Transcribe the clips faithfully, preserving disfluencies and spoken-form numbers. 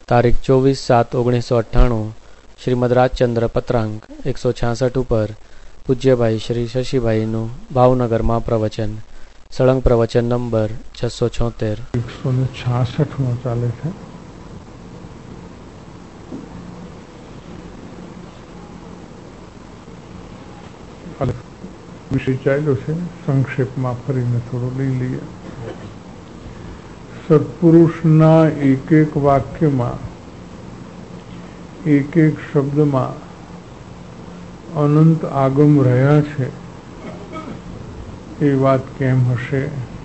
તારીખ ચોવીસ સાત ઓગણીસો અઠ્ઠાણું શ્રીમદ રાજચંદ્ર પત્રાંક એકસો છાસઠ ઉપર પૂજ્યભાઈ શ્રી શશીભાઈનું ભાવનગરમાં પ્રવચન. સળંગ પ્રવચન નંબર છસો છોતેર. એકસો ને છાસઠ માં ચાલે છે. વિષય ચાલ્યો છે, સંક્ષેપમાં ફરીને થોડો લઈ લઈએ. સત્પુરુષના એક એક વાક્યમાં, એક એક શબ્દમાં અનંત આગમ રહ્યા છે. એ વાત કેમ હશે?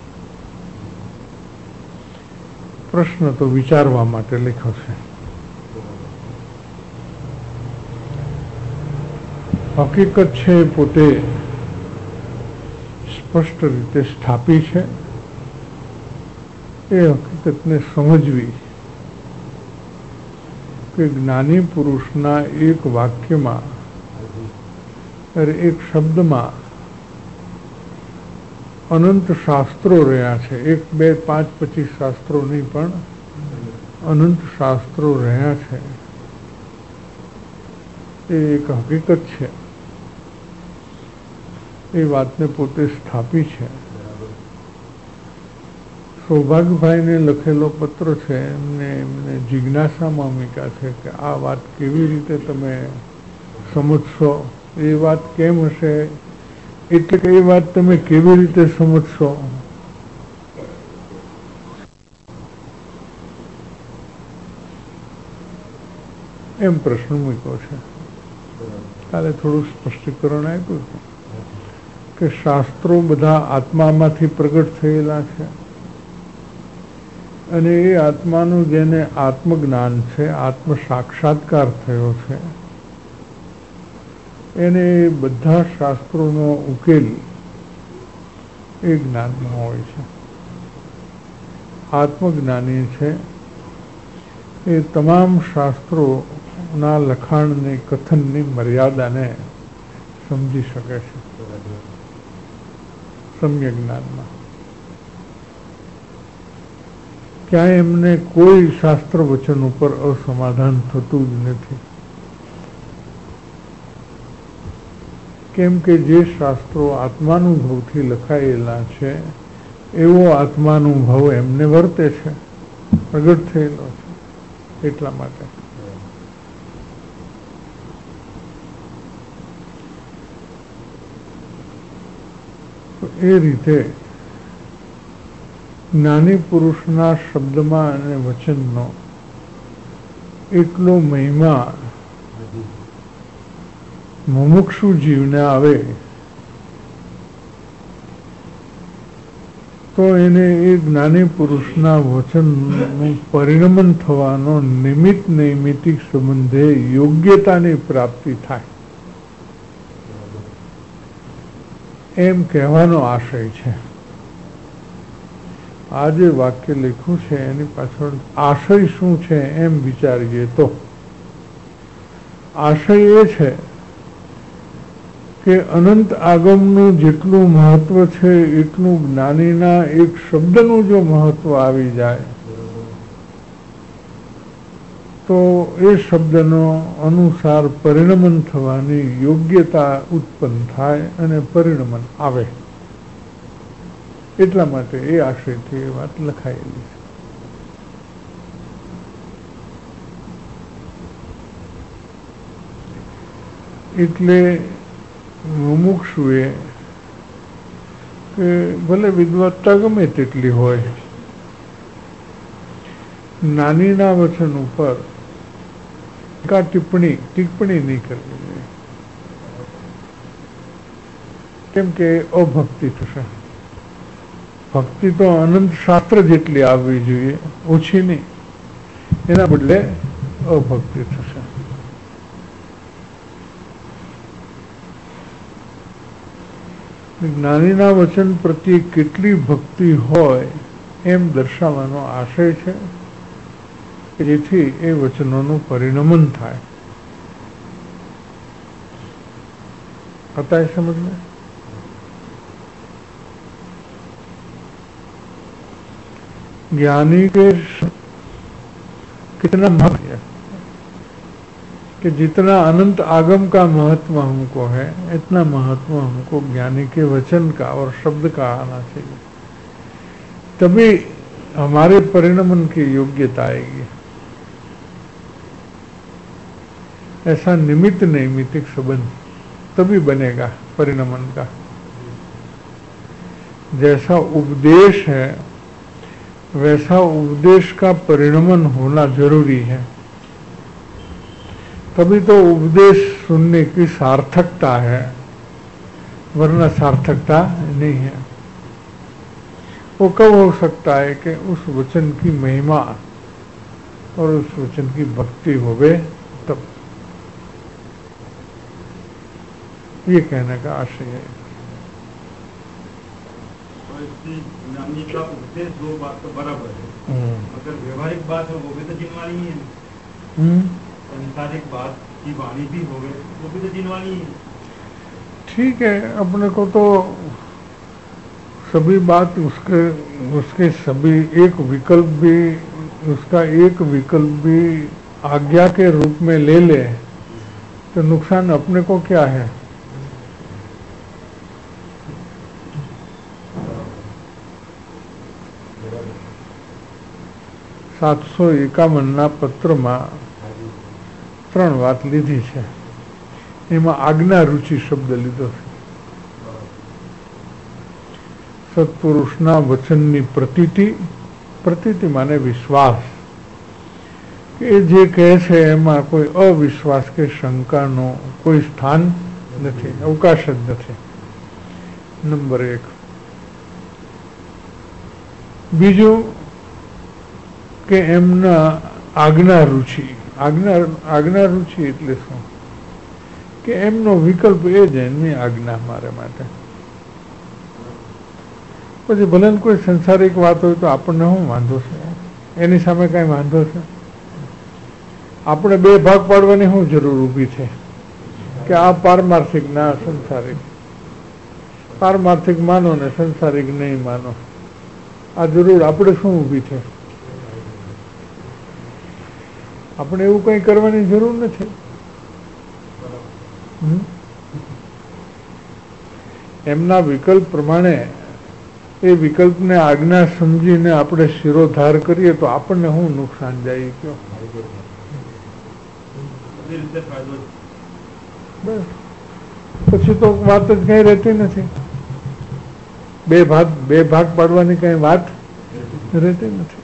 પ્રશ્ન તો વિચારવા માટે લખ્યો છે. હકીકત છે પોતે સ્પષ્ટ રીતે સ્થાપી છે. એ હકીકતને સમજવી કે જ્ઞાની પુરુષના એક વાક્યમાં, એક શબ્દમાં અનંત શાસ્ત્રો રહ્યા છે. એક બે પાંચ પચીસ શાસ્ત્રો નહીં, પણ અનંત શાસ્ત્રો રહ્યા છે. એ એક હકીકત છે. એ વાતને પોતે સ્થાપી છે. સૌભાગ્યભાઈને લખેલો પત્ર છે. એમને એમને જિજ્ઞાસામાં મૂક્યા છે કે આ વાત કેવી રીતે તમે સમજશો? એ વાત કેમ હશે? એટલે કે એ વાત તમે કેવી રીતે સમજશો? એમ પ્રશ્ન મૂક્યો છે. કાલે થોડું સ્પષ્ટીકરણ આપ્યું હતું કે શાસ્ત્રો બધા આત્મામાંથી પ્રગટ થયેલા છે અને એ આત્માનું જેને આત્મજ્ઞાન છે, આત્મ સાક્ષાત્કાર થયો છે, એને બધા શાસ્ત્રોનો ઉકેલ એ જ્ઞાનમાં હોય છે. આત્મજ્ઞાની છે એ તમામ શાસ્ત્રોના લખાણની, કથનની મર્યાદાને સમજી શકે છે સમ્યક જ્ઞાનમાં. ક્યાંય એમને કોઈ શાસ્ત્ર વચન ઉપર અસમાધાન થતું જ નથી. કેમ કે જે શાસ્ત્રો આત્માનુભવથી લખાયેલા છે એવો આત્માનુભવ એમને વર્તે છે, પ્રગટ થયેલો છે. એટલા માટે એ રીતે જ્ઞાની પુરુષના શબ્દમાં અને વચનનો એટલો મહિમા મુમુક્ષુ જીવને આવે તો એને એ જ્ઞાની પુરુષના વચનનું પરિણમન થવાનો નિમિત્ત નૈમિતિક સંબંધે યોગ્યતાની પ્રાપ્તિ થાય, એમ કહેવાનો આશય છે. આ જે વાક્ય લખ્યું છે એની પાછળ આશય શું છે એમ વિચારીએ તો આશય એ છે કે અનંત આગમનું જેટલું મહત્વ છે એટલું જ્ઞાનીના એક શબ્દનું જો મહત્વ આવી જાય તો એ શબ્દનો અનુસાર પરિણમન થવાની યોગ્યતા ઉત્પન્ન થાય અને પરિણમન આવે. એટલા માટે એ આશયથી એ વાત લખાયેલી છે. એટલે મુમુક્ષુએ કે ભલે વિદ્વત્તા ગમે તેટલી હોય, જ્ઞાનીના વચન ઉપર ટીકા ટિપ્પણી ટિપ્પણી નહીં કરવી જોઈએ. કેમ કે અભક્તિ થશે. ભક્તિ તો અનંત શાસ્ત્ર જેટલી આવવી જોઈએ, ઓછી નહીં. એના બદલે અભક્તિ થશે. જ્ઞાનીના વચન પ્રત્યે કેટલી ભક્તિ હોય એમ દર્શાવવાનો આશય છે, જેથી એ વચનોનું પરિણમન થાય. હતા સમજ में? ज्ञानी के कितना महत्व है कि जितना अनंत आगम का महत्व हमको है, इतना महत्व हमको ज्ञानी के वचन का और शब्द का आना चाहिए, तभी हमारे परिणमन की योग्यता आएगी। ऐसा निमित्त नैमित्तिक संबंध तभी बनेगा परिणमन का। जैसा उपदेश है वैसा उपदेश का परिणमन होना जरूरी है, तभी तो उपदेश सुनने की सार्थकता है, वरना सार्थकता नहीं है। वो कब हो सकता है कि उस वचन की महिमा और उस वचन की भक्ति होवे तब। ये कहने का आशय है। ज्ञानी का उपदेश दो बात तो बराबर है, अगर व्यवहारिक बात है वो भी तो जिनवानी ही है, संसारिक बात की वाणी भी हो गई वो भी तो जिनवानी ही है। ठीक है, अपने को तो सभी बात उसके उसके सभी एक विकल्प भी उसका एक विकल्प भी आज्ञा के रूप में ले ले तो नुकसान अपने को क्या है। सात सौ एकावन ना पत्र में त्रण बात लीधी है, एમાં આજ્ઞા रुचि शब्द લીધો છે। સત્પુરુષના વચનની પ્રતીતિ, પ્રતીતિ માને વિશ્વાસ, કે જે કહે છે એમાં કોઈ અવિશ્વાસ કે શંકાનો કોઈ સ્થાન નથી, અવકાશ જ નથી। નંબર એક। બીજું કે એમના આજ્ઞા रुचि, આજ્ઞા આજ્ઞા रुचि એટલે શું કે એમનો વિકલ્પ એ જ એમની આજ્ઞા મારે માટે। પછી ભલે કોઈ સંસારિક વાત હોય તો આપણને શું વાંધો છે, એની સામે કઈ વાંધો છે? આપણે બે ભાગ પાડવાની શું જરૂર ઊભી છે કે આ પારમાર્થિક ના સંસારિક, પારમાર્થિક માનો ને સંસારિક નહીં માનો, આ જરૂર આપણે શું ઊભી છે? આપણે એવું કઈ કરવાની જરૂર નથી। એમના વિકલ્પ પ્રમાણે એ વિકલ્પને આજ્ઞા સમજીને આપણે શિરોધાર કરીએ તો આપણને શું નુકસાન જાય કયો? બસ પછી તો વાત જ કઈ રહેતી નથી, બે ભાગ બે ભાગ પાડવાની કઈ વાત રહેતી નથી।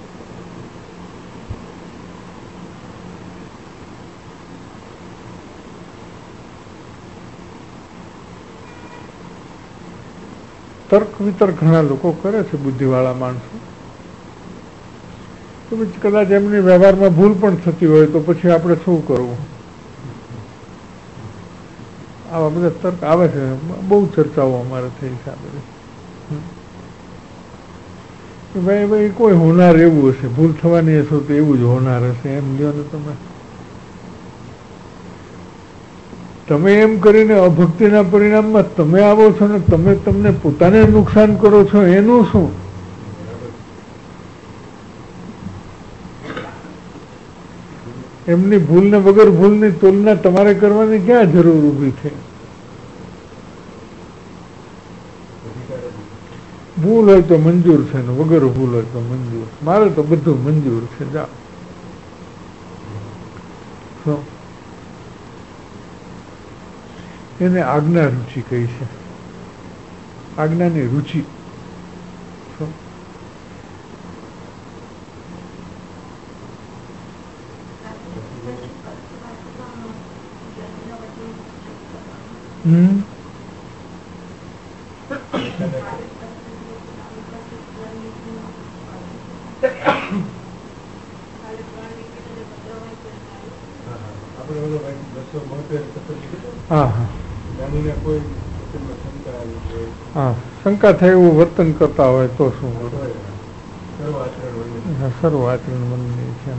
તર્ક વિતર્ક ઘણા લોકો કરે છે, બુદ્ધિવાળા માણસો, તો પછી કદાચ એમની વ્યવહારમાં ભૂલ પણ થતી હોય તો પછી આપણે શું કરવું? આવા બધા તર્ક આવે છે, બહુ ચર્ચાઓ અમારે થઈ છે આ બધી કે ભાઈ ભાઈ કોઈ હોનાર એવું હશે, ભૂલ થવાની હશે તો એવું જ હોનાર હશે, એમ લ્યો ને તમે તમે એમ કરીને અભક્તિના પરિણામમાં તમે આવો છો ને તમે તમને પોતાને નુકસાન કરો છો, એનું શું? એમની ભૂલને વગર ભૂલની તુલના તમારે કરવાની ક્યાં જરૂર ઊભી છે? ભૂલ હોય તો મંજૂર છે ને વગર ભૂલ હોય તો મંજૂર, મારે તો બધું મંજૂર છે, જાઓ। એને આજ્ઞા रुचि કહી છે, આજ્ઞાની रुचि। હમ હા હા હા, શંકા થાય એવું વર્તન કરતા હોય તો શું કરવું? સર્વ આચરણ મનની છે,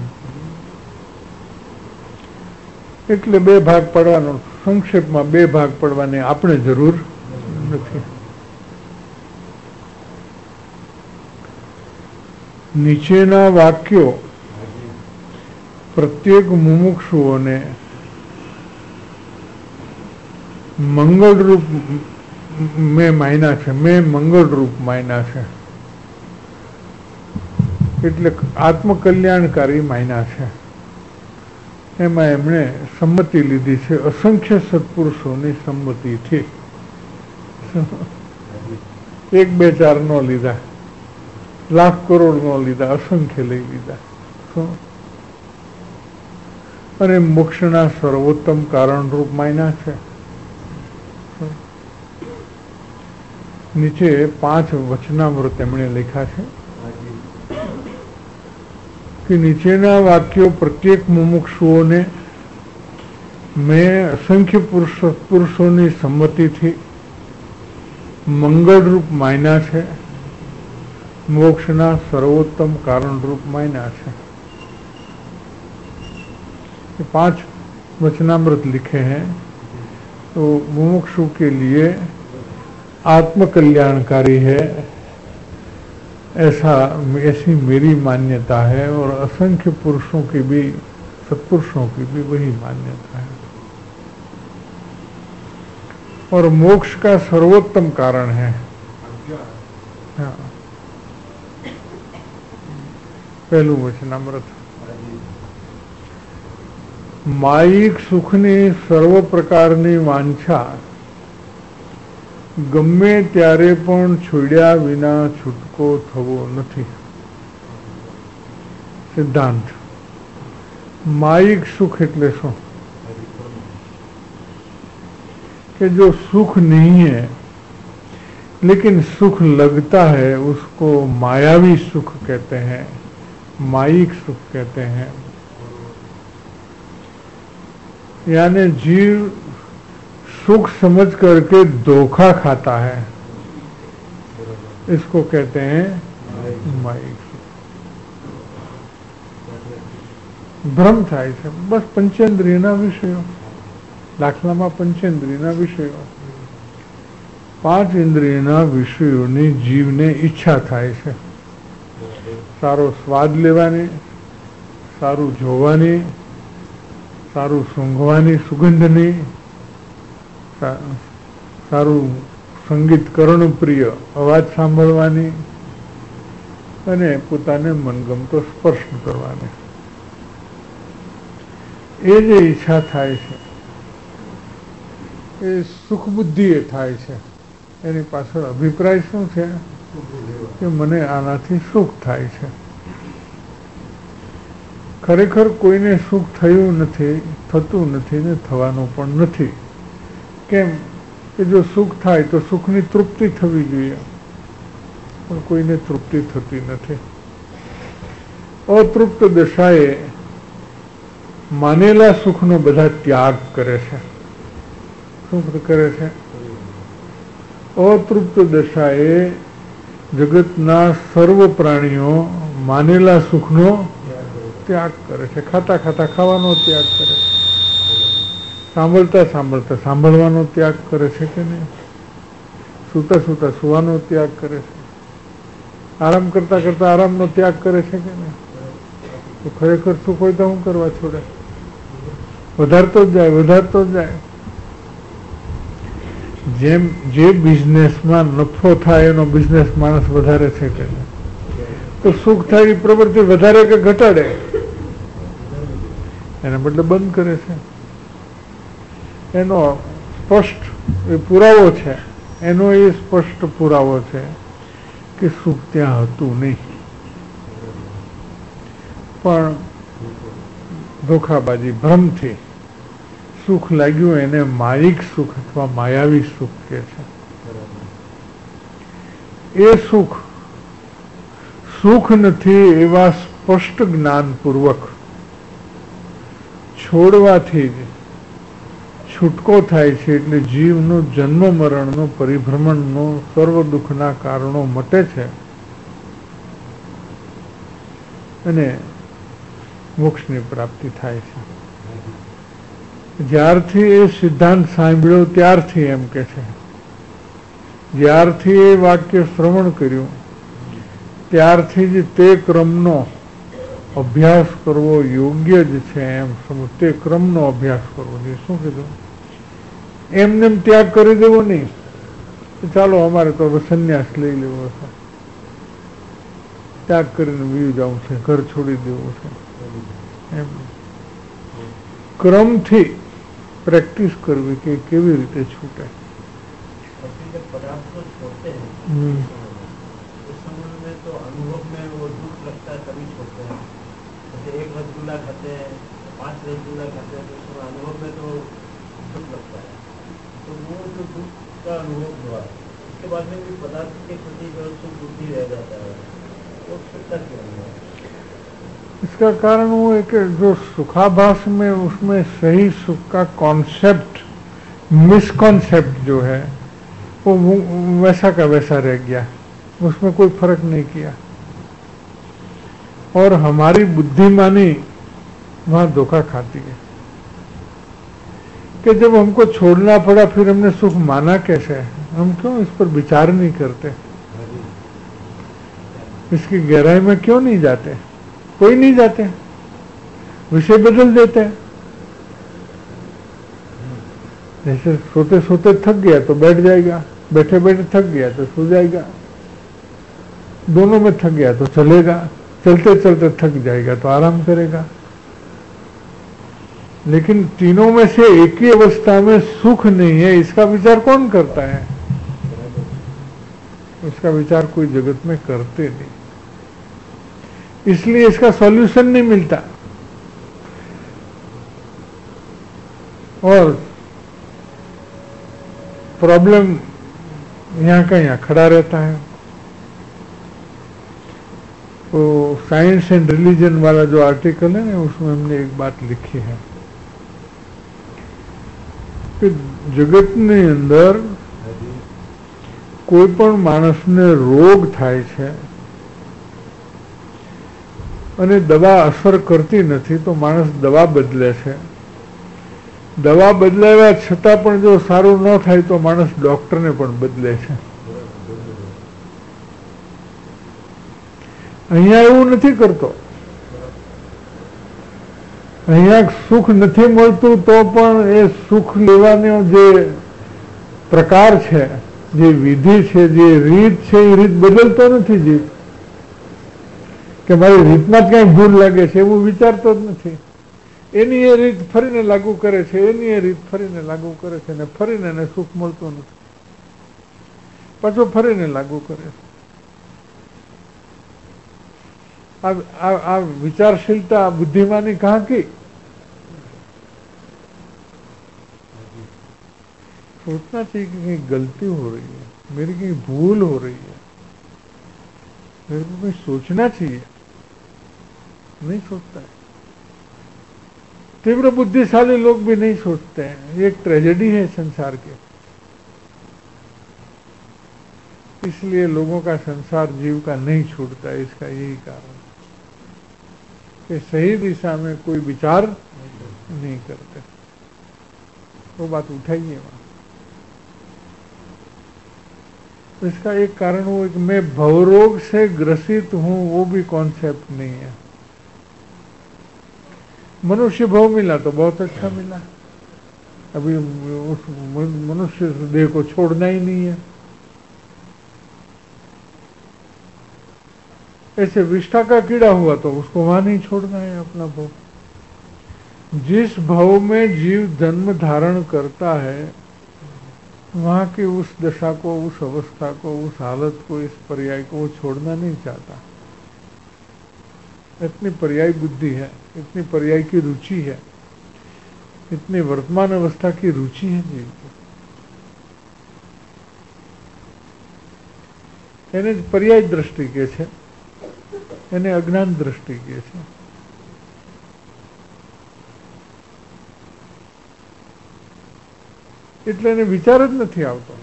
એટલે બે ભાગ પડવાનો, સંક્ષેપમાં બે ભાગ પડવાની આપણે જરૂર નથી। નીચેના વાક્યો પ્રત્યેક મુમુક્ષુઓને મંગળરૂપ મેં માયના છે, મેં મંગળરૂપ માયના છે, એટલે આત્મકલ્યાણકારી માયના છે. એમાં એમણે સંમતિ લીધી છે અસંખ્ય સત્પુરુષોની સંમતિથી. એક બે ચાર નો લીધા, લાખ કરોડ નો લીધા, અસંખ્ય લઈ લીધા. અને મોક્ષના સર્વોત્તમ કારણરૂપ માયના છે. નીચે પાંચ વચનામૃત એમણે લખ્યા છે કે નીચેના વાક્યો પ્રત્યેક મુમુક્ષુઓને મેં અસંખ્ય પુરુષ પુરુષોની સંમતિથી મંગળરૂપ માયના છે, મોક્ષના સર્વોત્તમ કારણરૂપ માયના છે. पांच वचनामृत लिखे हैं तो मुमुक्षु के लिए आत्मकल्याणकारी है, ऐसा ऐसी मेरी मान्यता है और असंख्य पुरुषों की भी सत्पुरुषों की भी वही मान्यता है. और मोक्ष का सर्वोत्तम कारण है. हाँ, पहलू वचनामृत માયિક સુખની સર્વ પ્રકારની વાંછા ગમે ત્યારે પણ છોડ્યા વિના છૂટકો થવો નથી. સિદ્ધાંત. मायिक सुख એટલે શું? कि जो सुख नहीं है लेकिन सुख लगता है उसको मायावी सुख कहते हैं, मायिक सुख कहते हैं. यानी जीव सुख समझ करके धोखा खाता है, इसको कहते हैं मायिक सुख. भ्रम થાય છે બસ પંચેન્દ્રિયના વિષયો. દાખલામાં પંચેન્દ્રિયના વિષયો, પાંચ ઇન્દ્રિયના વિષયોની જીવને ઈચ્છા થાય છે. સારો સ્વાદ લેવાની, સારું જોવાની, સારું સૂંઘવાની સુગંધની, સારું સંગીત કર્ણપ્રિય અવાજ સાંભળવાની અને પોતાને મનગમતો સ્પર્શ કરવાની. એ જે ઈચ્છા થાય છે એ સુખ બુદ્ધિ એ થાય છે. એની પાછળ અભિપ્રાય શું છે કે મને આનાથી સુખ થાય છે. ખરેખર કોઈને સુખ થયું નથી, થતું નથી ને થવાનું પણ નથી. કેમ કે જો સુખ થાય તો સુખની તૃપ્તિ થવી જોઈએ, પણ કોઈને તૃપ્તિ થતી નથી. અતૃપ્ત દશાએ માનેલા સુખનો બધા ત્યાગ કરે છે. શું કરે છે? અતૃપ્ત દશાએ જગતના સર્વ પ્રાણીઓ માનેલા સુખનો ત્યાગ કરે છે. ખાતા ખાતા ખાવાનો ત્યાગ કરે છે, સાંભળતા સાંભળતા સાંભળવાનો ત્યાગ કરે છે કે નહીં, સૂતા સૂતા સુવાનો ત્યાગ કરે છે, આરામ કરતા કરતા આરામનો ત્યાગ કરે છે કે નહીં. તો ખરેખર સુખ હોય તો શું કરવા છોડે? વધારતો જ જાય, વધારતો જ જાય. જેમ જે બિઝનેસમાં નફો થાય એનો બિઝનેસ માણસ વધારે છે કે નહીં, તો સુખ થાય પ્રવૃત્તિ વધારે કે ઘટાડે? એના બદલે બંધ કરે છે. એનો સ્પષ્ટ એ પુરાવો છે, એનો એ સ્પષ્ટ પુરાવો છે કે સુખ ત્યાં હતું નહીં, પણ ધોખાબાજી ભ્રમથી સુખ લાગ્યું એને માયિક સુખ અથવા માયાવી સુખ કહે છે. એ સુખ સુખ નથી એવા સ્પષ્ટ જ્ઞાનપૂર્વક છોડવાથી જ છૂટકો થાય છે. એટલે જીવનો જન્મ મરણનો પરિભ્રમણનો સર્વ દુઃખના કારણો મટે છે અને મોક્ષની પ્રાપ્તિ થાય છે. જ્યારથી એ સિદ્ધાંત સાંભળ્યો ત્યારથી એમ કે છે, જ્યારથી એ વાક્ય શ્રવણ કર્યું ત્યારથી જ તે ક્રમનો અભ્યાસ કરવો યોગ્ય જ છે એમ તે ક્રમનો અભ્યાસ કરવો જોઈએ. શું કીધું? એમને એમ ત્યાગ કરી દેવો નહીં, ચાલો અમારે તો સંન્યાસ લઈ લેવો છે, ત્યાગ કરીને વીર જવું છે, ઘર છોડી દેવું છે, એમ ક્રમથી પ્રેક્ટિસ કરવી કે કેવી રીતે છૂટે. एक रसगुल्ला खाते हैं, पांच रसगुल्ला खाते हैं, तो उसमें अनुभव में तो दुख लगता है. तो वो जो दुख का अनुभव हुआ उसके बाद में भी पदार्थ के प्रति जो सुख बुद्धि रह जाता है, वो सुखता क्यों है? इसका कारण वो है कि जो सुखाभास में उसमें सही सुख का कॉन्सेप्ट, मिसकॉन्सेप्ट जो है वो वैसा का वैसा रह गया, उसमें कोई फर्क नहीं किया. और हमारी बुद्धिमानी वहां धोखा खाती है कि जब हमको छोड़ना पड़ा फिर हमने सुख माना कैसे, हम क्यों इस पर विचार नहीं करते, इसकी गहराई में क्यों नहीं जाते? कोई नहीं जाते, विषय बदल देते हैं. जैसे सोते सोते थक गया तो बैठ जाएगा, बैठे बैठे थक गया तो सो जाएगा, दोनों में थक गया तो चलेगा, चलते चलते थक जाएगा तो आराम करेगा. लेकिन तीनों में से एक ही अवस्था में सुख नहीं है, इसका विचार कौन करता है? इसका विचार कोई जगत में करते नहीं, इसलिए इसका सॉल्यूशन नहीं मिलता और प्रॉब्लम यहां का यहां खड़ा रहता है. तो साइंस एंड रिलीजन वाला जो आर्टिकल है ना, उसमें हमने एक बात लिखी है कि जगतनी अंदर कोई पण माणसने रोग थाय छे અને દવા અસર કરતી નથી તો માણસ દવા બદલે છે. દવા બદલાવ્યા છતાં પણ જો સારું ન થાય તો માણસ ડોક્ટરને પણ બદલે છે. અહીંયા એવું નથી કરતો. અહીંયા સુખ નથી મળતું તો પણ એ સુખ લેવાનો જે પ્રકાર છે, જે વિધિ છે, જે રીત છે, એ રીત બદલતો નથી. જીવ કે મારી રીતમાં જ ક્યાંય ભૂલ લાગે છે એવું વિચારતો જ નથી. એની એ રીત ફરીને લાગુ કરે છે, એની એ રીત ફરીને લાગુ કરે છે ને ફરીને એને સુખ મળતું નથી, પાછો ફરીને લાગુ કરે છે. आ विचारशीलता बुद्धिमानी कहाँ की? सोचना चाहिए कि कहीं गलती हो रही है, मेरी कहीं भूल हो रही है, मेरे को कहीं सोचना चाहिए. नहीं सोचता है. तीव्र बुद्धिशाली लोग भी नहीं सोचते हैं. ये एक ट्रेजेडी है संसार के. इसलिए लोगों का संसार जीव का नहीं छूटता है. इसका यही कारण कि सही दिशा में कोई विचार नहीं करते. वो बात उठाइए वहां. इसका एक कारण वो कि मैं भवरोग से ग्रसित हूं, वो भी कॉन्सेप्ट नहीं है. मनुष्य भव मिला तो बहुत अच्छा मिला, अभी उस मनुष्य देह को छोड़ना ही नहीं है. ऐसे विष्ठा का कीड़ा हुआ तो उसको वहां नहीं छोड़ना है अपना भव. जिस भव में जीव जन्म धारण करता है वहां की उस दशा को, उस अवस्था को, उस हालत को, इस पर्याय को वो छोड़ना नहीं चाहता. इतनी पर्याय बुद्धि है, इतनी पर्याय की रुचि है, इतनी वर्तमान अवस्था की रुचि है जीव को. એને पर्याय दृष्टि के છે, એને અજ્ઞાન દ્રષ્ટિ કે છે. એટલે એને વિચાર જ નથી આવતો.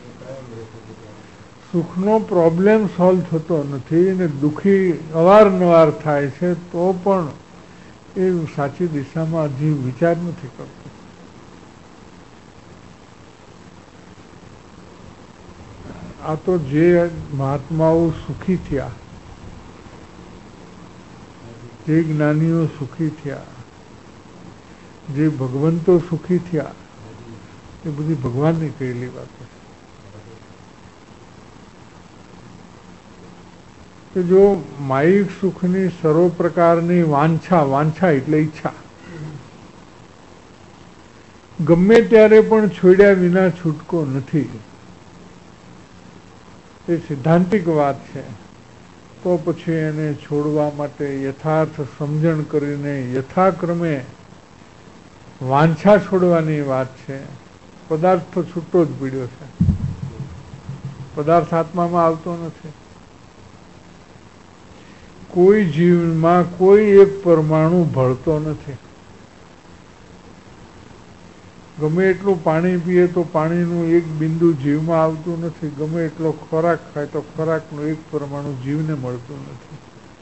સુખનો પ્રોબ્લેમ સોલ્વ થતો નથી અને દુઃખી અવારનવાર થાય છે તો પણ એ સાચી દિશામાં જીવ વિચાર નથી કરતો. આ તો જે મહાત્માઓ સુખી થયા જે જ્ઞાનીઓ સુખી થયા, જે ભગવંતો સુખી થયા, એ બધી ભગવાનની કહેલી વાતો છે. જો માયિક સુખની સર્વ પ્રકારની વાંછા, વાંછા એટલે ઈચ્છા, ગમે ત્યારે પણ છોડ્યા વિના છૂટકો નથી, એ સિદ્ધાંતિક વાત છે. તો પછી એને છોડવા માટે યથાર્થ સમજણ કરીને યથાક્રમે વાંછા છોડવાની વાત છે. પદાર્થ તો છૂટો જ પીડ્યો છે, પદાર્થ આત્મામાં આવતો નથી. કોઈ જીવમાં કોઈ એક પરમાણુ ભળતો નથી. ગમે એટલું પાણી પીએ તો પાણીનું એક બિંદુ જીવમાં આવતું નથી. ગમે એટલો ખોરાક ખાય તો ખોરાકનું એક પરમાણુ જીવને મળતું નથી.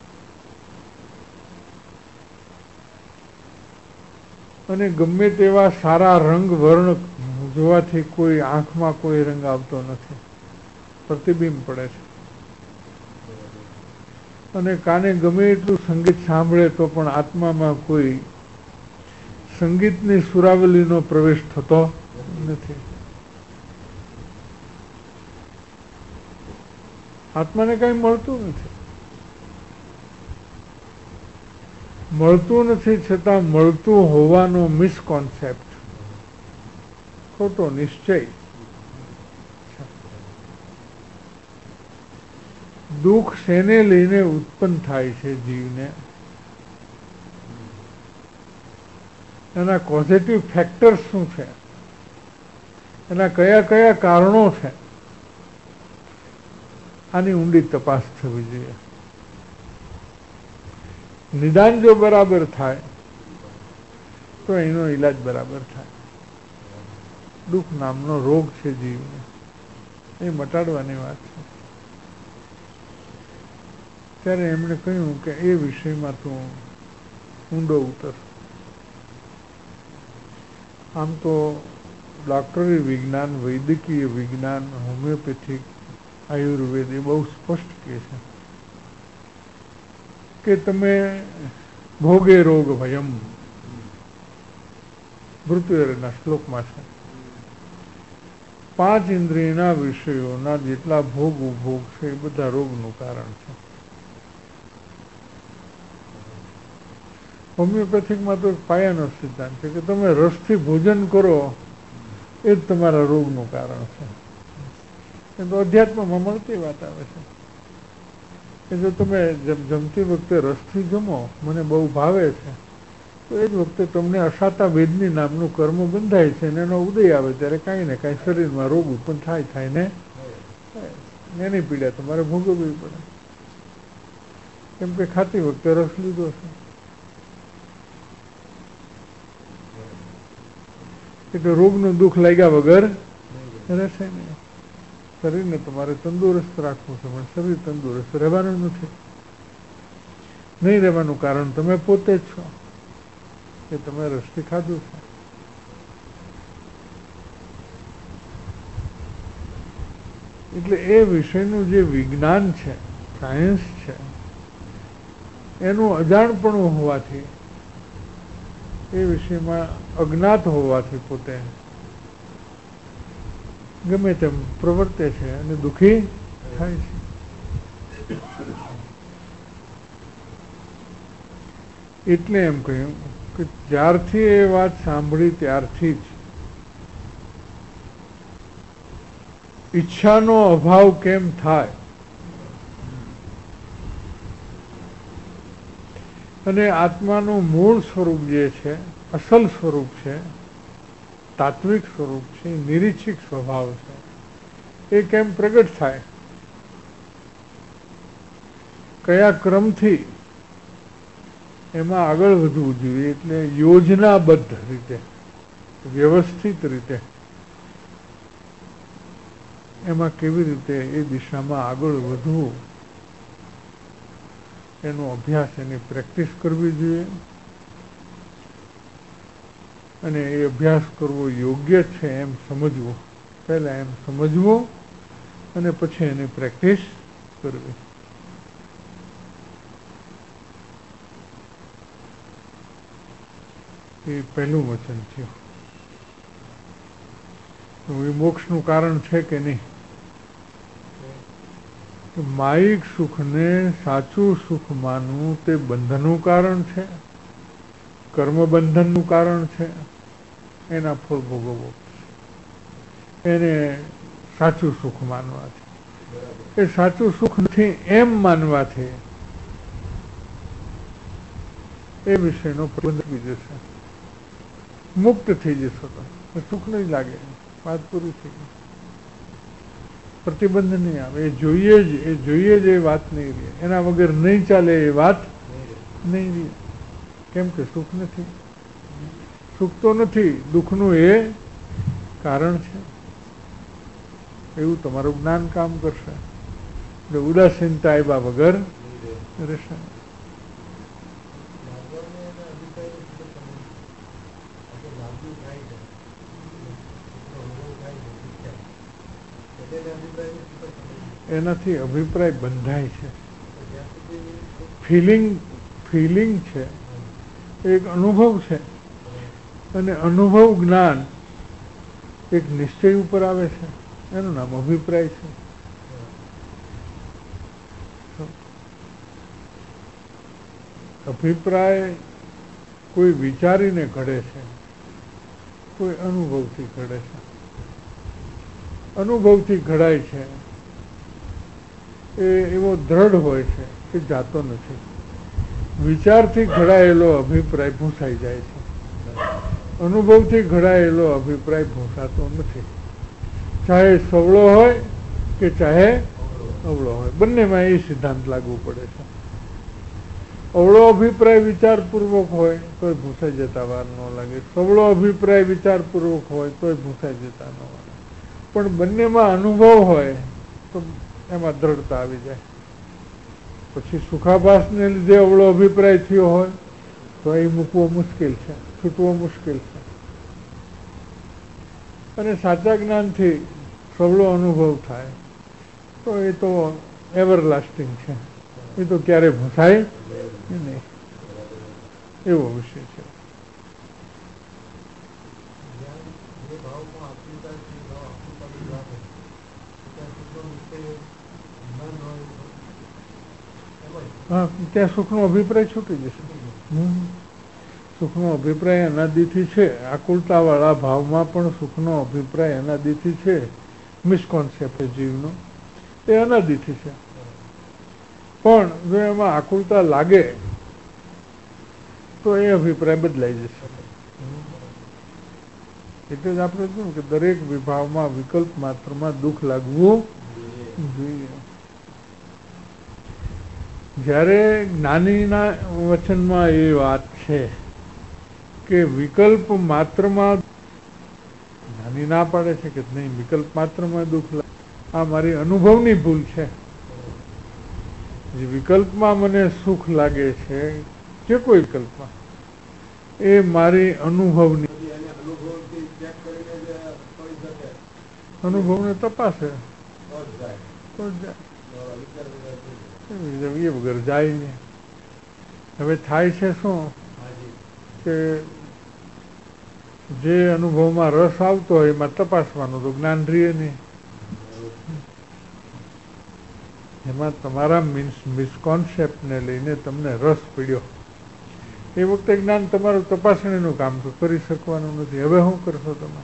અને ગમે તેવા સારા રંગ વર્ણ જોવાથી કોઈ આંખમાં કોઈ રંગ આવતો નથી, પ્રતિબિંબ પડે છે. અને કાને ગમે એટલું સંગીત સાંભળે તો પણ આત્મામાં કોઈ સંગીતની સુરાવલીનો પ્રવેશ થતો નથી. આત્માને કઈ મળતું નથી. મળતું નથી છતાં મળતું હોવાનો મિસકોન્સેપ્ટ, ખોટો નિશ્ચય. દુઃખ શેને લઈને ઉત્પન્ન થાય છે જીવને, એના પોઝિટિવ ફેક્ટર્સ શું છે, એના કયા કયા કારણો છે, આની ઊંડી તપાસ થવી જોઈએ. નિદાન જો બરાબર થાય તો એનો ઈલાજ બરાબર થાય. દુઃખ નામનો રોગ છે જીવને, એ મટાડવાની વાત છે. ત્યારે એમણે કહ્યું કે એ વિષયમાં તું ઊંડો ઉતર. આમ તો ડોક્ટરી વિજ્ઞાન, વૈદ્યકીય વિજ્ઞાન, હોમિયોપેથિક, આયુર્વેદ એ બહુ સ્પષ્ટ કહે છે કે તમે ભોગે રોગ ભયમ, મૃત્યુના શ્લોકમાં છે. પાંચ ઇન્દ્રિયના વિષયોના જેટલા ભોગ ઉપભોગ છે એ બધા રોગનું કારણ છે. હોમિયોપેથિકમાં તો એક પાયાનો સિદ્ધાંત છે કે તમે રસથી ભોજન કરો એ જ તમારા રોગનું કારણ છે. એ તો અધ્યાત્મમાં મળતી વાત આવે છે કે જો તમે જમતી વખતે રસથી જમો, મને બહુ ભાવે છે, તો એ જ વખતે તમને અસાતા વેદની નામનું કર્મ બંધાય છે અને એનો ઉદય આવે ત્યારે કાંઈ ને કાંઈ શરીરમાં રોગ ઉત્પન્ન થાય થાય ને એની પીડા તમારે ભોગવવી પડે, કેમ કે ખાતી વખતે રસ લીધો છે. એટલે રોગનું દુઃખ લાગ્યા વગર રહેશે નહીં. શરીરને તમારે તંદુરસ્ત રાખવું છે, પણ શરીર તંદુરસ્ત રહેવાનું નથી. નહીં રહેવાનું કારણ તમે પોતે જ છો, કે તમે રસથી ખાધું છે. એટલે એ વિષયનું જે વિજ્ઞાન છે, સાયન્સ છે, એનું અજાણપણું હોવાથી, એ વિષયમાં અજ્ઞાત હોવાથી પોતે ગમે તેમ પ્રવર્તે છે અને દુઃખી થાય છે. એટલે એમ કહ્યું કે જ્યારથી એ વાત સાંભળી ત્યારથી જ ઈચ્છાનો અભાવ કેમ થાય અને આત્માનું મૂળ સ્વરૂપ જે છે, અસલ સ્વરૂપ છે, તાત્વિક સ્વરૂપ છે, નિરીક્ષિક સ્વભાવ છે, એ કેમ પ્રગટ થાય, કયા ક્રમથી એમાં આગળ વધવું જોઈએ. એટલે યોજનાબદ્ધ રીતે, વ્યવસ્થિત રીતે એમાં કેવી રીતે એ દિશામાં આગળ વધવું, એનો અભ્યાસ, એની પ્રેક્ટિસ કરવી જોઈએ. અને એ અભ્યાસ કરવો યોગ્ય છે એમ સમજવું, પહેલા એમ સમજવું અને પછી એની પ્રેક્ટિસ કરવી. એ પહેલું વચન થયું. એ મોક્ષનું કારણ છે કે નહીં? માયિક સુખને સાચું સુખ માનવું તે બંધનનું કારણ છે, કર્મ બંધનનું કારણ છે. એના ફળ ભોગવવો એને સાચું સુખ માનવાથી, એ સાચું સુખ નથી એમ માનવાથી એ વિષયનો પ્રબંધ થઈ જશે, મુક્ત થઈ જશો. તો સુખ નહીં લાગે, વાત પૂરી થઈ ગઈ. પ્રતિબંધ નહીં આવે, એ જોઈએ જ એ જોઈએ જ એ વાત નહીં રહે, એના વગર નહીં ચાલે એ વાત નહીં રહે. કેમ કે સુખ નથી, સુખ તો નથી, દુઃખનું એ કારણ છે. એવું તમારું જ્ઞાન કામ કરશે એટલે ઉદાસીનતા આવ્યા વગર રહેશે. એનાથી અભિપ્રાય બંધાય છે. ફિલિંગ ફિલિંગ છે, એક અનુભવ છે, અને અનુભવ જ્ઞાન એક નિશ્ચય ઉપર આવે છે, એનું નામ અભિપ્રાય છે. અભિપ્રાય કોઈ વિચારીને ઘડે છે, કોઈ અનુભવથી ઘડે છે. અનુભવથી ઘડાય છે એ એવો દ્રઢ હોય છે કે જાતો નથી. વિચારથી ઘડાયેલો અભિપ્રાય ભૂંસાઈ જાય છે, અનુભવથી ઘડાયેલો અભિપ્રાય ભૂંસાતો નથી. ચાહે સવળો હોય કે ચાહે અવળો હોય, બંનેમાં એ સિદ્ધાંત લાગુ પડે છે. અવળો અભિપ્રાય વિચારપૂર્વક હોય તોય ભૂંસાઈ જતા વાર ન લાગે, સવળો અભિપ્રાય વિચારપૂર્વક હોય તોય ભૂંસાઈ જતા ન લાગે. પણ બંનેમાં અનુભવ હોય તો એમાં દ્રઢતા આવી જાય. પછી સુખાભાસને લીધે અવળો અભિપ્રાય થયો હોય તો એ મૂકવો મુશ્કેલ છે, છૂટવો મુશ્કેલ છે. અને સાચા જ્ઞાનથી સવળો અનુભવ થાય તો એ તો એવરલાસ્ટિંગ છે, એ તો ક્યારે ભૂસાય નહીં, એવો વિષય છે. હા, ત્યાં સુખનો અભિપ્રાય છૂટી જશે. સુખનો અભિપ્રાય અનાદિથી છે, આકુલતા વાળા ભાવમાં પણ સુખનો અભિપ્રાય અનાદિથી છે. મિસકોન્સેપ્ટ જીવનો એ અનાદિથી છે, પણ જો એમાં આકુલતા લાગે તો એ અભિપ્રાય બદલાઈ જશે. એટલે જ આપણે જોયું કે દરેક વિભાવમાં વિકલ્પ માત્રમાં દુઃખ લાગવું જોઈએ. જ્યારે જ્ઞાનીના વચનમાં એ વાત છે કે વિકલ્પ માત્રમાં, જ્ઞાની ના પાડે છે કે નહીં વિકલ્પ માત્રમાં દુઃખ લાગે, આ મારી અનુભવની ભૂલ છે. જે વિકલ્પમાં મને સુખ લાગે છે, જે કોઈ વિકલ્પમાં, એ મારી અનુભવની અનુભવને તપાસે તો એ વગર જાય નહીં. હવે થાય છે શું કે જે અનુભવમાં રસ આવતો હોય એમાં તપાસવાનું તો જ્ઞાન રહે નહીં. એમાં તમારા મીન્સ મિસકોન્સેપ્ટને લઈને તમને રસ પડ્યો, એ વખતે જ્ઞાન તમારું તપાસણીનું કામ તો કરી શકવાનું નથી. હવે શું કરશો તમે?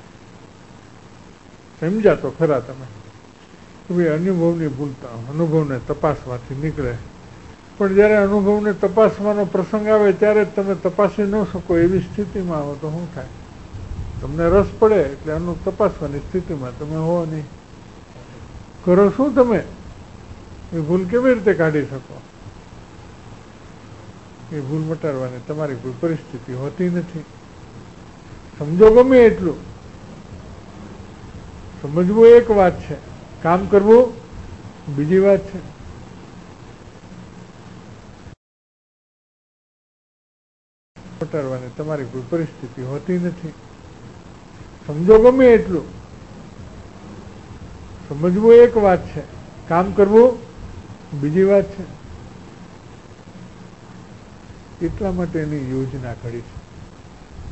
સમજ્યા તો ખરા તમે કે ભાઈ અનુભવની ભૂલતા અનુભવને તપાસવાથી નીકળે, પણ જ્યારે અનુભવને તપાસવાનો પ્રસંગ આવે ત્યારે તમે તપાસી ન શકો એવી સ્થિતિમાં આવો તો શું થાય? તમને રસ પડે એટલે અનુ તપાસવાની સ્થિતિમાં તમે હો નહીં. કરો શું તમે? એ ભૂલ કેવી રીતે કાઢી શકો? એ ભૂલ મટાડવાની તમારી કોઈ પરિસ્થિતિ હોતી નથી. સમજો ગમે એટલું, સમજવું એક વાત છે, કામ કરવું બીજી વાત છે. મટાડવાની તમારી કોઈ પરિસ્થિતિ હોતી નથી. સમજો ગમે એટલું, સમજવું એક વાત છે, કામ કરવું બીજી વાત છે. એટલા માટે એની યોજના ઘડી છે.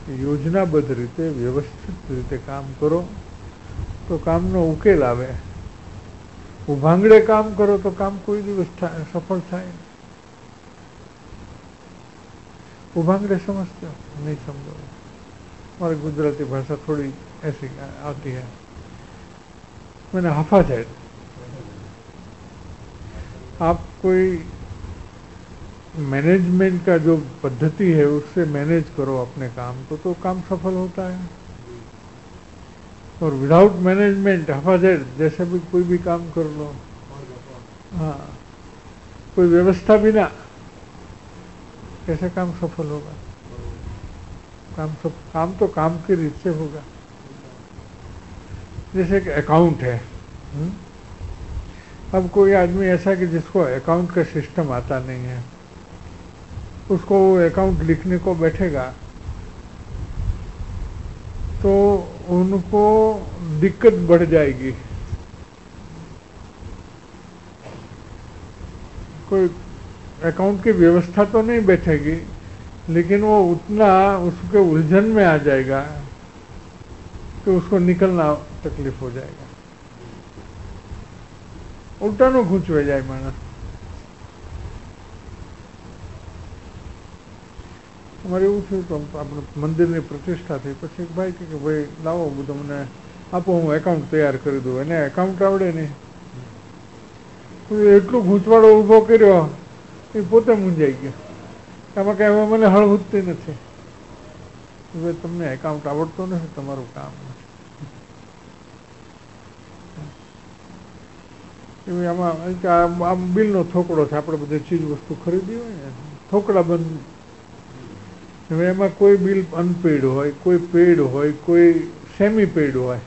યોજનાબદ્ધ રીતે વ્યવસ્થિત રીતે કામ કરો તો કામનો ઉકેલ આવે. ઉભાંગડે કામ કરો તો કામ કોઈ દિવસ થાય સફળ થાય. ઉભાંગડે સમજતો નહીં સમજો. મારી ગુજરાતી ભાષા થોડી ऐसी आती है. मैंने हाफा जाए. आप कोई मैनेजमेंट का जो पद्धति है उससे मैनेज करो अपने काम को तो काम सफल होता है. और विदाउट मैनेजमेंट हफाजत जैसे भी कोई भी काम कर लो, हाँ, कोई व्यवस्था बिना कैसे काम सफल होगा? काम सब काम तो काम की रीत से होगा. जैसे एक अकाउंट है. हुँ? अब कोई आदमी ऐसा कि जिसको अकाउंट का सिस्टम आता नहीं है, उसको वो अकाउंट लिखने को बैठेगा तो उनको दिक्कत बढ़ जाएगी. कोई अकाउंट की व्यवस्था तो नहीं बैठेगी, लेकिन वो उतना उसके उलझन में आ जाएगा कि उसको निकलना तकलीफ हो जाएगा. उल्टानो गूंचवाई जाए मानस. અમારે એવું થયું તો આપણે મંદિરની પ્રતિષ્ઠા થઈ પછી એક ભાઈ કે ભાઈ લાવો બધું મને આપો, હું એકાઉન્ટ તૈયાર કરી દઉં. એને એકાઉન્ટ આવડે નહીં. એટલું ગૂંચવાડો ઊભો કર્યો એ પોતે મૂંઝાઈ ગયો. આમાં કઈ હવે મને હળહુતતી નથી. હવે તમને એકાઉન્ટ આવડતો નથી, તમારું કામ નથી. આમાં આમ બિલનો થોકડો છે. આપણે બધી ચીજ વસ્તુ ખરીદી હોય ને, થોકડા બંધ. હવે એમાં કોઈ બિલ અનપેડ હોય, કોઈ પેડ હોય, કોઈ સેમી પેડ હોય.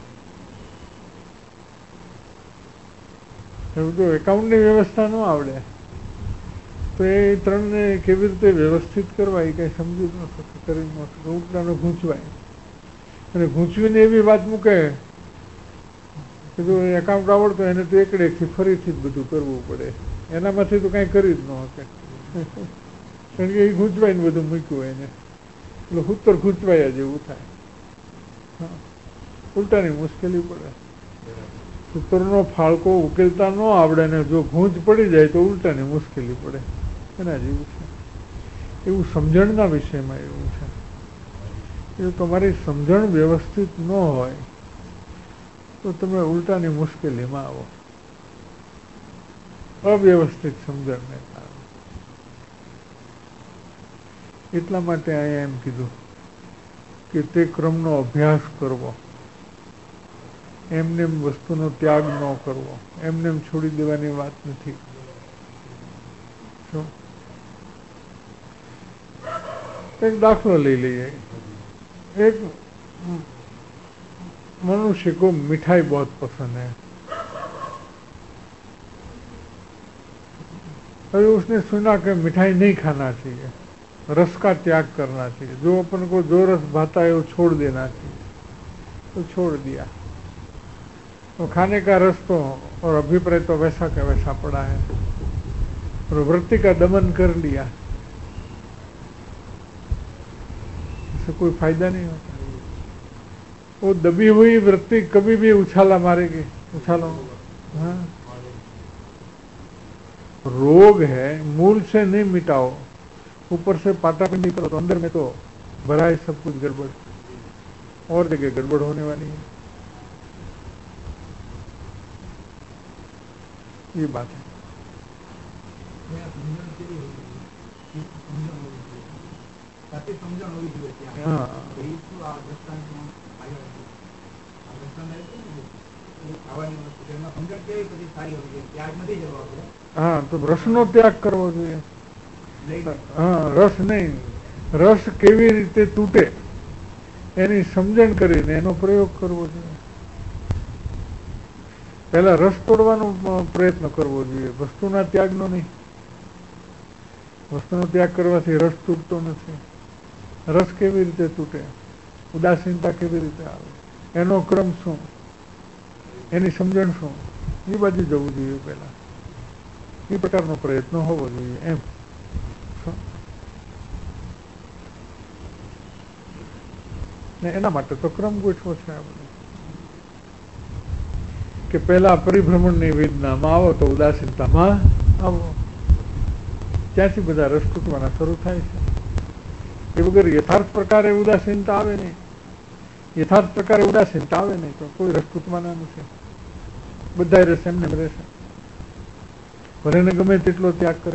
જો એકાઉન્ટની વ્યવસ્થા ન આવડે તો એ ત્રણને કેવી રીતે વ્યવસ્થિત કરવા એ કઈ સમજી ન શકે, કરી ન શકે. ઉલટાનો ગૂંચવાય અને ગૂંચવીને એવી વાત મૂકે કે જો એકાઉન્ટ આવડતો એને તો એકડેકથી ફરીથી જ બધું કરવું પડે. એનામાંથી તો કાંઈ કરી જ ન શકે, કારણ કે એ ગૂંચવાઈને બધું મૂક્યું હોય એને. એટલે ઉત્તર ગૂંચવાયા જેવું થાય. ઉલટાની મુશ્કેલી પડે. સૂત્રનો ફાળકો ઉકેલતા ન આવડે ને જો ગૂંચ પડી જાય તો ઉલટાની મુશ્કેલી પડે. એના જેવું છે. એવું સમજણના વિષયમાં એવું છે. જો તમારી સમજણ વ્યવસ્થિત ન હોય તો તમે ઉલટાની મુશ્કેલીમાં આવો. અવ્યવસ્થિત સમજણને કારણે. એટલા માટે અહીંયા એમ કીધું કે તે ક્રમનો અભ્યાસ કરવો, એમને એમ વસ્તુનો ત્યાગ ન કરવો, એમને એમ છોડી દેવાની વાત નથી. એક દાખલો લઈ લઈએ. एक मनुष्य को मिठाई बहुत पसंद है. अभी उसने सुना कि मिठाई नहीं खाना चाहिए, रस का त्याग करना चाहिए. जो अपन को जो रस भाता है वो छोड़ देना चाहिए, तो छोड़ दिया. तो खाने का रस तो और अभिप्राय तो वैसा का वैसा पड़ा है, और वृत्ति का दमन कर लिया. इससे कोई फायदा नहीं होता. वो दबी हुई वृत्ति कभी भी उछाला मारेगी. उछालो. हाँ, रोग है, मूल से नहीं मिटाओ, ऊपर से पाटापिंडी करो तो अंदर में तो भरा है सब कुछ गड़बड़. और जगह गड़बड़ होने वाली है. ये बात है. हाँ, हाँ, तो રસનો ત્યાગ કરવો જોઈએ. હા, રસ નહીં, રસ કેવી રીતે તૂટે એની સમજણ કરીને એનો પ્રયોગ કરવો જોઈએ. પહેલા રસ તોડવાનો પ્રયત્ન કરવો જોઈએ, વસ્તુના ત્યાગનો નહીં. વસ્તુનો ત્યાગ કરવાથી રસ તૂટતો નથી. રસ કેવી રીતે તૂટે, ઉદાસીનતા કેવી રીતે આવે, એનો ક્રમ શું, એની સમજણ શું, એ બાજુ જવું જોઈએ. પહેલા એ પ્રકારનો પ્રયત્ન હોવો જોઈએ. એમ ને એના માટે તો ક્રમ ગોઠવો છે આપણે કે પહેલા પરિભ્રમણની વેદનામાં આવો તો ઉદાસીનતામાં આવો. ત્યાંથી બધા રસ તૂટવાના શરૂ થાય છે. એ વગર યથાર્થ પ્રકારે ઉદાસીનતા આવે નહીં. યથાર્થ પ્રકારે ઉદાસીનતા આવે નહીં તો કોઈ રસ તૂટવાના નથી. બધા રસ એમને રહેશે. ભલે ને ગમે તેટલો ત્યાગ કરે.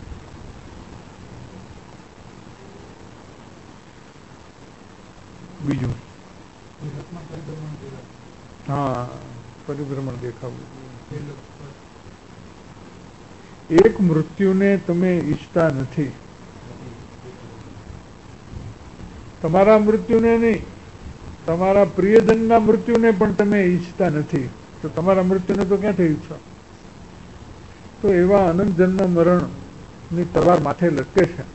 બીજું હા પરિભ્રમણ દેખાવું. એક મૃત્યુને તમે ઈચ્છતા નથી. તમારા મૃત્યુને નહીં, તમારા પ્રિયજનના મૃત્યુને પણ તમે ઈચ્છતા નથી. તો તમારા મૃત્યુને તો ક્યાંથી ઈચ્છો? તો એવા અનંત જન્મ મરણ ની તલવાર માથે લટકે છે.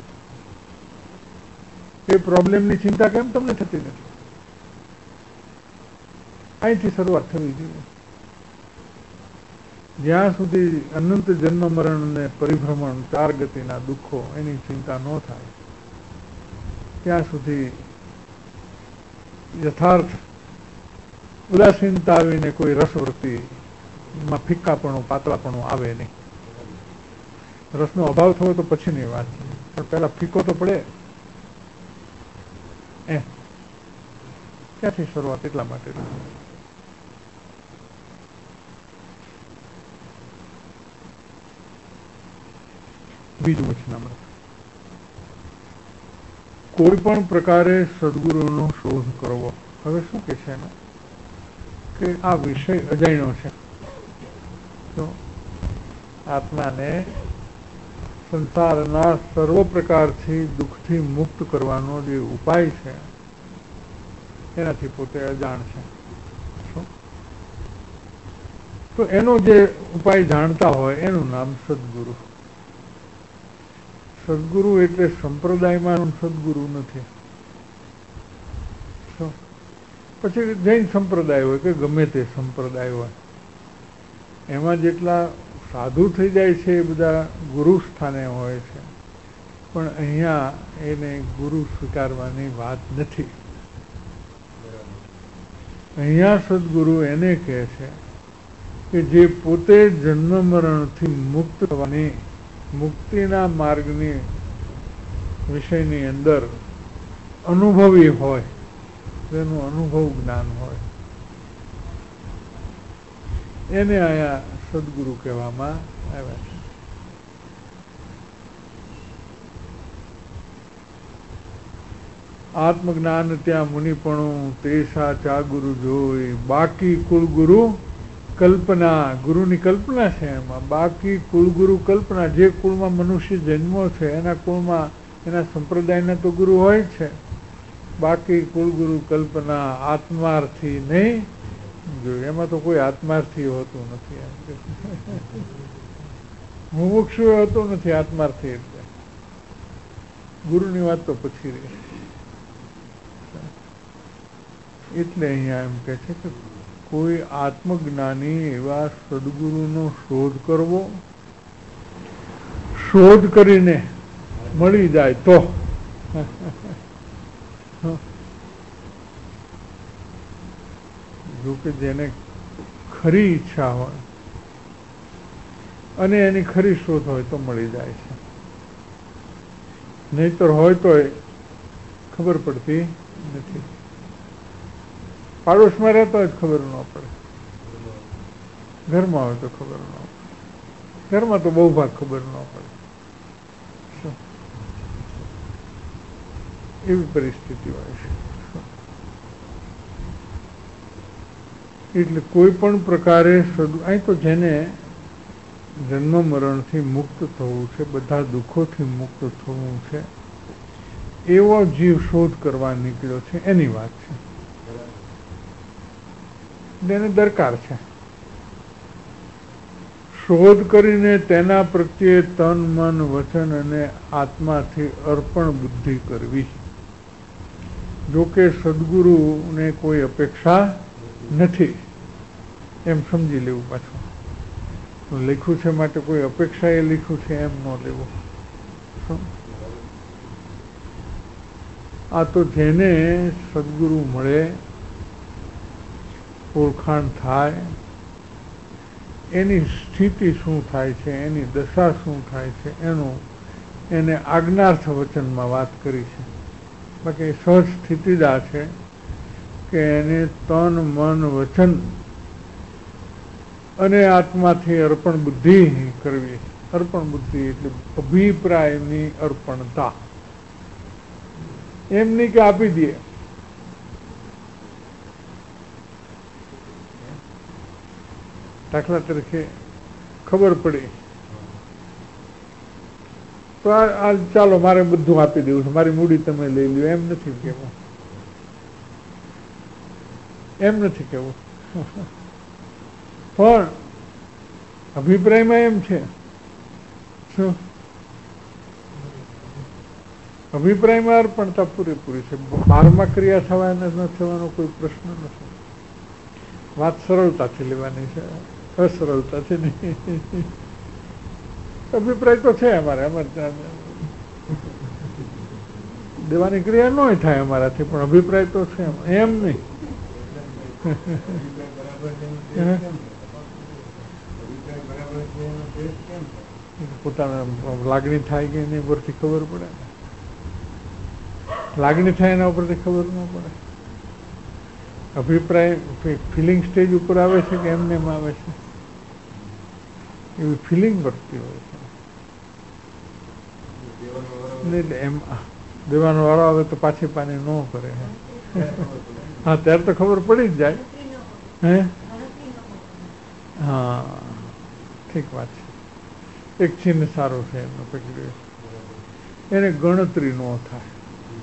એ પ્રોબ્લેમની ચિંતા કેમ તમને થતી નથી? અહીંથી શરૂઆત થવી જોઈએ. જ્યાં સુધી અનંત જન્મ મરણ અને પરિભ્રમણ ચાર ગતિના દુઃખો એની ચિંતા ન થાય ત્યાં સુધી યથાર્થ ઉદાસીનતા આવીને કોઈ રસવૃત્તિમાં ફિક્કાપણું પાતળાપણું આવે નહીં. રસનો અભાવ થયો તો પછીની વાત છે, પણ પેલા ફીકો તો પડે. એ ક્યાંથી શરૂઆત? એટલા માટે બીજું વચનામૃત. કોઈ પણ પ્રકારે સદગુરુનો શોધ કરવો. હવે શું કે છે એમાં કે આ વિષય અજાણ્યો છે તો આત્માને સંસારના સર્વ પ્રકારથી દુઃખથી મુક્ત કરવાનો જે ઉપાય છે એનાથી પોતે અજાણ છે. તો એનો જે ઉપાય જાણતા હોય એનું નામ સદગુરુ. સદગુરુ એટલે સંપ્રદાયમાં સદગુરુ નથી. પછી જૈન સંપ્રદાય હોય કે ગમે તે સંપ્રદાય હોય એમાં જેટલા સાધુ થઈ જાય છે એ બધા ગુરુ સ્થાને હોય છે, પણ અહીંયા એને ગુરુ સ્વીકારવાની વાત નથી. અહીંયા સદગુરુ એને કહે છે કે જે પોતે જન્મ મરણથી મુક્ત થવાની મુક્તિના માર્ગની વિષયની અંદર અનુભવી હોય, તેનું અનુભવ જ્ઞાન હોય, એને અહીંયા સદગુરુ કહેવામાં આવ્યા છે. આત્મજ્ઞાન ત્યાં મુનિપણું તેસા ચા ગુરુ જોઈ, બાકી કુળગુરુ કલ્પના. ગુરુની કલ્પના છે એમાં. બાકી કુળગુરુ કલ્પના. જે કુળમાં મનુષ્ય જન્મો છે એના કુળમાં એના સંપ્રદાયના તો ગુરુ હોય છે. બાકી કુળગુરુ કલ્પના આત્માર્થી નહીં જોયું. એમાં તો કોઈ આત્માર્થી હોતું નથી. મુમુક્ષુ હોતો નથી આત્માર્થી. એટલે ગુરુની વાત તો પછી રહી. એટલે અહીંયા એમ કે છે કે કોઈ આત્મજ્ઞાની એવા સદગુરુનો શોધ કરવો. શોધ કરીને મળી જાય તો જો કે જેને ખરી ઈચ્છા હોય અને એની ખરી શોધ હોય તો મળી જાય છે. નહીતર હોય તો ખબર પડતી નથી. પાડોશમાં રહેતો જ ખબર ન પડે, ઘરમાં હોય તો ખબર ન પડે. ઘરમાં તો બહુ ભાગ ખબર ન પડે. એવી પરિસ્થિતિ હોય છે. એટલે કોઈ પણ પ્રકારે અહીં તો જેને જન્મ મરણથી મુક્ત થવું છે, બધા દુઃખોથી મુક્ત થવું છે, એવો જીવ શોધ કરવા નીકળ્યો છે એની વાત છે. એને દરકાર છે શોધ કરીને તેના પ્રત્યે તન મન વચન અને આત્માથી અર્પણ બુદ્ધિ કરવી. જોકે સદગુરુને કોઈ અપેક્ષા નથી એમ સમજી લેવું. પાછું લખ્યું છે માટે કોઈ અપેક્ષા એ લખ્યું છે એમ ન લેવું. આ તો જેને સદગુરુ મળે, ઓળખાણ થાય, એની સ્થિતિ શું થાય છે, એની દશા શું થાય છે, એનું એને આજ્ઞાર્થ વચનમાં વાત કરી છે. બાકી સહજ સ્થિતિ જ આ છે કે એને તન મન વચન અને આત્માથી અર્પણ બુદ્ધિ કરવી. અર્પણ બુદ્ધિ એટલે અભિપ્રાયની અર્પણતા. એમ નહીં કે આપી દે. દાખલા તરીકે ખબર પડી તો આ ચાલો મારે બધું આપી દેવું છે, મારી મૂડી તમે લઈ લ્યો, એમ નથી કેવું. એમ નથી કેવું. પણ અભિપ્રાયમાં એમ છે. શું અભિપ્રાયમાં અર્પણતા પૂરેપૂરી છે. બહારમાં ક્રિયા થવા ન થવાનો કોઈ પ્રશ્ન નથી. વાત સરળતાથી લેવાની છે, અસરળતાથી નહીં. અભિપ્રાય તો છે અમારે, અમારે દેવાની ક્રિયા ન થાય અમારાથી, પણ અભિપ્રાય તો છે. એમ નહીં. પોતાના લાગણી થાય કે એની ઉપરથી ખબર પડે ને. લાગણી થાય એના ઉપરથી ખબર ન પડે. અભિપ્રાય ફિલિંગ સ્ટેજ ઉપર આવે છે કે એમને એમ આવે છે, એવી ફિલિંગ વર્તી હોય છે. એટલે એમ દેવાનો વાળો આવે તો પાછી પાની ન કરે. હા, ત્યારે તો ખબર પડી જ જાય. હે હા, ઠીક વાત છે. એક ચિહ્ન સારું છે એમનો પકડ્યો, એને ગણતરી ન થાય.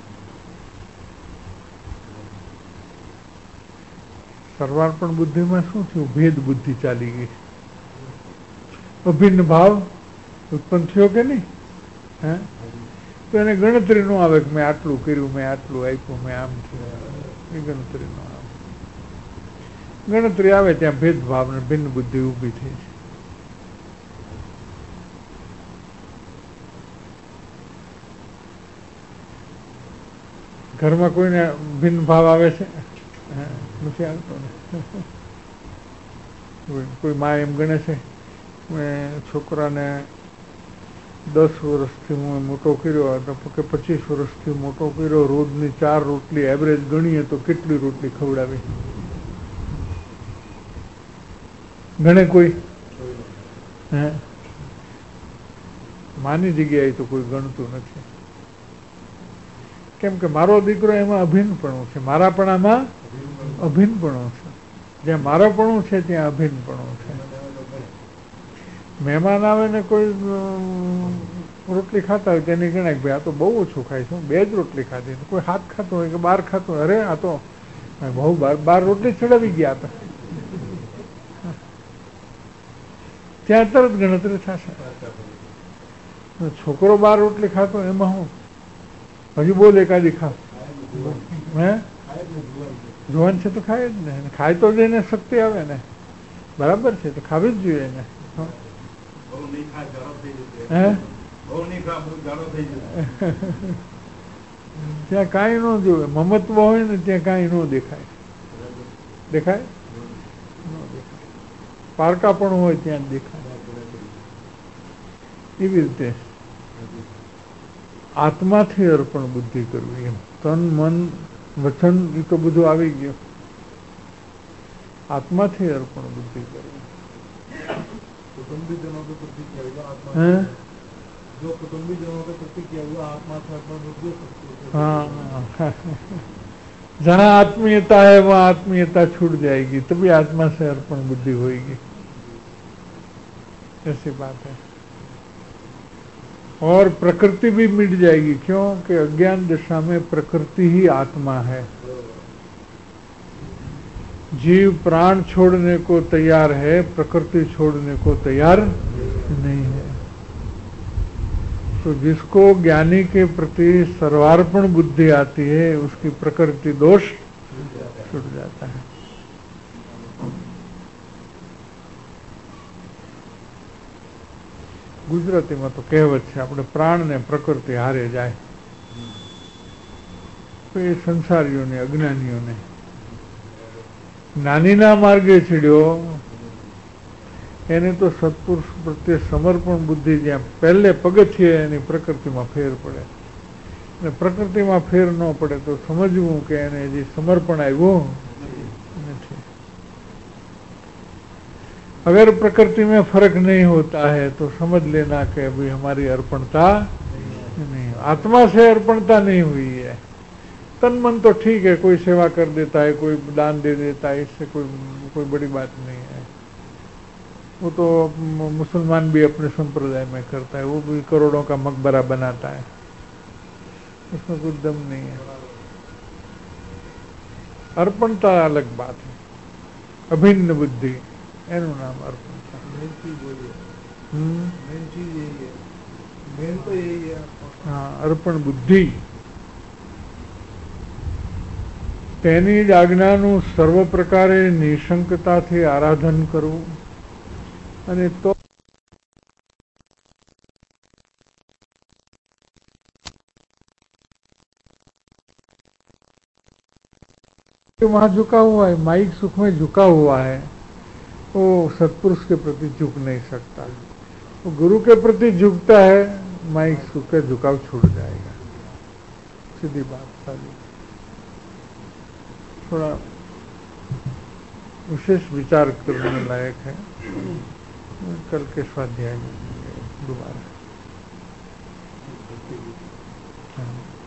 સર્વાર્પણ બુદ્ધિમાં શું થયું? ભેદ બુદ્ધિ ચાલી ગઈ. અભિન્ન ભાવ ઉત્પન્ન થયો કે નહીં? હે તો એને ગણતરી ન આવે કે મેં આટલું કર્યું, મેં આટલું આપ્યું, મેં આમ થયું. એ ગણતરી ન આવે. ગણતરી આવે ત્યાં ભેદભાવ ને ભિન્ન બુદ્ધિ ઊભી થઈ છે. ઘરમાં કોઈને ભિન્ન ભાવ આવે છે? નથી આવતો ને. કોઈ મા એમ ગણે છે મેં છોકરાને દસ વર્ષથી હું મોટો કર્યો કે પચીસ વર્ષથી મોટો કર્યો, રોજની ચાર રોટલી એવરેજ ગણીએ તો કેટલી રોટલી ખવડાવી? ગણે કોઈ? હે માની જગ્યાએ તો કોઈ ગણતું નથી. કેમ કે મારો દીકરો એમાં અભિન્નપણું છે, મારાપણામાં અભિન્નપણું છે. જ્યાં મારાપણું છે ત્યાં અભિન્નપણું છે. મહેમાન આવે ને કોઈ રોટલી ખાતા હોય તેની ગણાય ભાઈ આ તો બહુ ઓછું ખાય છે, બે જ રોટલી ખાધી. કોઈ હાથ ખાતો હોય કે બાર ખાતો હોય, અરે આ તો બહુ બાર બાર રોટલી ચડાવી ગયા હતા, ત્યાં તરત ગણતરી થશે. છોકરો બાર રોટલી ખાતો એમાં હું હજુ બોલ એકાદી ખા. હે જુવાન છે તો ખાય જ ને, ખાય તો જ એને શક્તિ આવે ને. બરાબર છે, તો ખાવી જ જોઈએ એને. હે ત્યાં કાંઈ ન જોવે. મમત્વ હોય ને ત્યાં કાંઈ ન દેખાય. દેખાય? ન દેખાય. પારકાપણું હોય ત્યાં જ દેખાય. એવી રીતે આત્માથી અર્પણ બુદ્ધિ કરવી. એમ તન મન વચન એ તો બધું આવી ગયું. આત્માથી અર્પણ બુદ્ધિ કરવી. કુટુંબીજનો કે પ્રતિ હે જો કુટુંબીજનો કે પ્રતિ किया आत्मा से अर्पण बुद्धि. हाँ, जहाँ आत्मीयता है वहाँ आत्मीयता छूट जाएगी, तभी आत्मा से अर्पण बुद्धि होगी. ऐसी बात है. और प्रकृति भी मिट जाएगी. क्यों कि अज्ञान दशा में प्रकृति ही आत्मा है. जीव प्राण छोड़ने को तैयार है, प्रकृति छोड़ने को तैयार नहीं है. तो जिसको ज्ञानी के प्रति सर्वार्पण बुद्धि आती है उसकी प्रकृति दोष छूट जाता है. ગુજરાતીમાં તો કહેવત છે આપણે પ્રાણ ને પ્રકૃતિ હારે જાય. તો એ સંસારીઓને, અજ્ઞાનીઓને. જ્ઞાનીના માર્ગે ચડ્યો એને તો સત્પુરુષ પ્રત્યે સમર્પણ બુદ્ધિ જ્યાં પહેલે પગથિયે એની પ્રકૃતિમાં ફેર પડે, અને પ્રકૃતિમાં ફેર ન પડે તો સમજવું કે એને જે સમર્પણ આવ્યું નથી. अगर प्रकृति में फर्क नहीं होता है तो समझ लेना कि अभी हमारी अर्पणता नहीं, आत्मा से अर्पणता नहीं हुई है. तन मन तो ठीक है, कोई सेवा कर देता है, कोई दान दे देता है, इससे कोई कोई बड़ी बात नहीं है. वो तो मुसलमान भी अपने संप्रदाय में करता है, वो भी करोड़ों का मकबरा बनाता है, उसमें कोई दम नहीं है. अर्पणता अलग बात है, अभिन्न बुद्धि एनु नाम अर्पणता. मेन चीज वही है. हम्म मेन चीज यही है, मेन तो यही है. हाँ, अर्पण बुद्धि. તેની જ આજ્ઞાનું સર્વ પ્રકારે નિશંકતાથી આરાધન કરવું, અને તો वहां झुका हुआ है, माइक सुख में झुका हुआ है, वो सत्पुरुष के प्रति झुक नहीं सकता. वो गुरु के प्रति झुकता है, माइक सुख का झुकाव छूट जाएगा. सीधी बात सारी. थोड़ा विशेष विचार करने लायक है. कल के स्वाध्याय में दोबारा. हाँ.